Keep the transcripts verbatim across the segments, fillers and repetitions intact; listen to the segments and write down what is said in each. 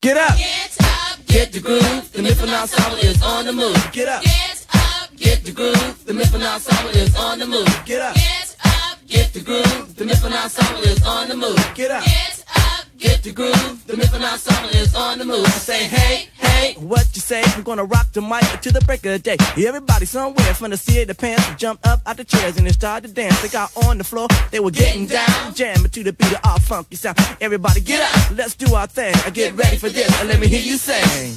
Get up. Get up, get the groove. The Mifflin Ensemble is on the move. Get up. Get up, get the groove. The Mifflin Ensemble is on the move. Get up. Get up, get the groove. The Mifflin Ensemble is on the move. Get up. Get up, get the groove. The Mifflin Ensemble is on the move. I say hey, hey. What you say? I'm gonna rock the mic to the break of day. Everybody somewhere from the seat of the pants jumped up out the chairs and they started to dance. They got on the floor, they were getting down, jamming to the beat of our funky sound. Everybody get up, let's do our thing. I get ready for this, and let me hear you sing.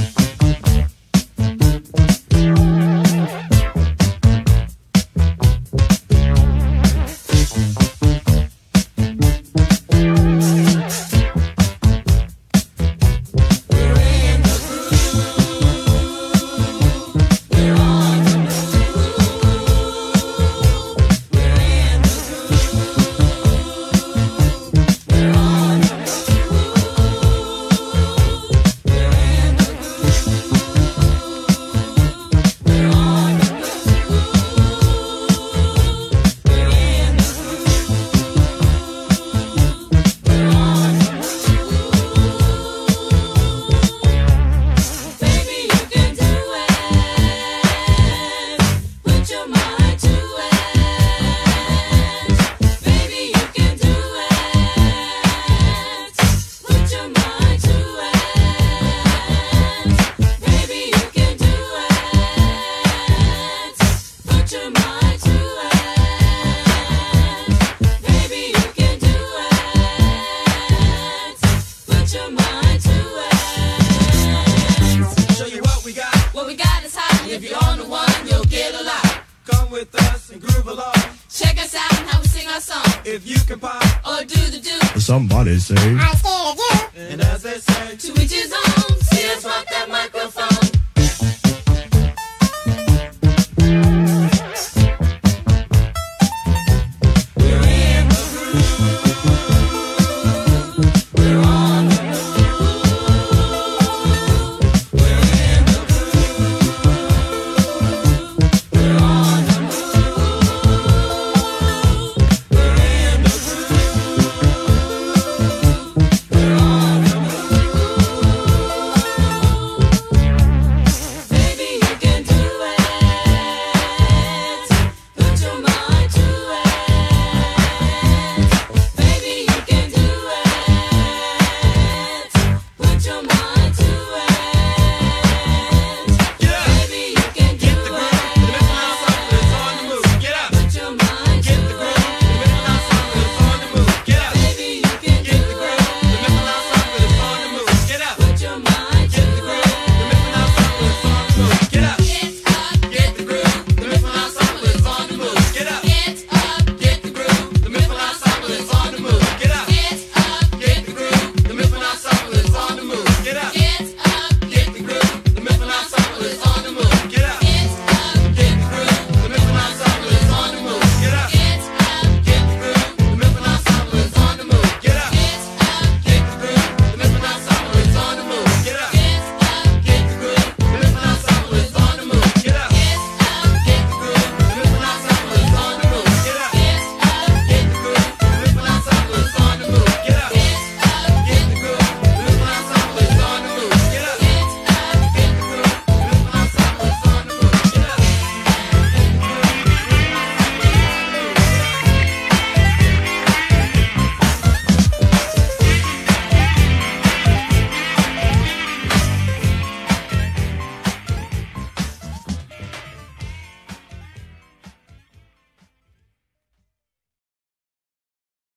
Somebody say, I scared you. And as they say, to each his own. See us rock that microphone. We're in the groove. We're on the move. We're in the groove. We're on the move. We're in the your mind.